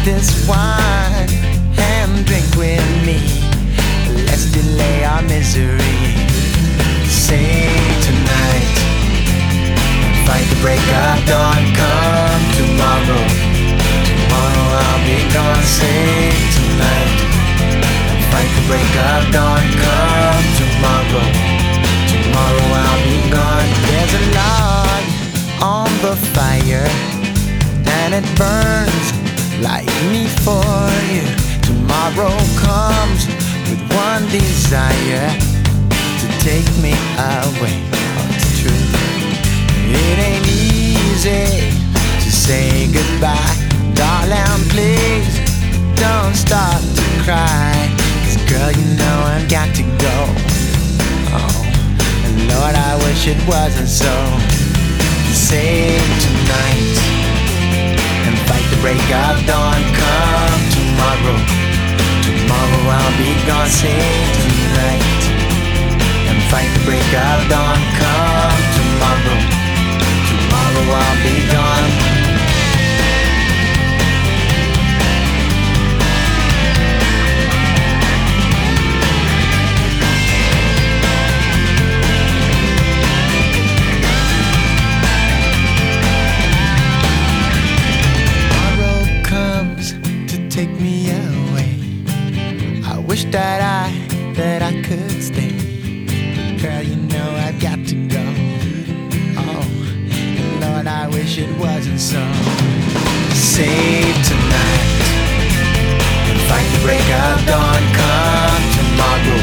this wine and drink with me. Let's delay our misery. Save tonight, fight the break of dawn. Come tomorrow, tomorrow I'll be gone. Save tonight, fight the break of dawn. Come tomorrow, tomorrow I'll be gone. There's a log on the fire and it burns like me for you. Tomorrow comes with one desire, to take me away. Oh, it's true. It ain't easy to say goodbye. Darling, please don't start to cry, 'cause girl, you know I've got to go. Oh, and Lord, I wish it wasn't so. Save tonight and fight the break of dawn. Come tomorrow, tomorrow I'll be gone. Save tonight and fight the break of dawn. Come tomorrow, tomorrow I'll be gone. Take me away. I wish that I could stay. Girl, you know I've got to go. Oh, and Lord, I wish it wasn't so. Save tonight and fight the break of dawn. Come tomorrow,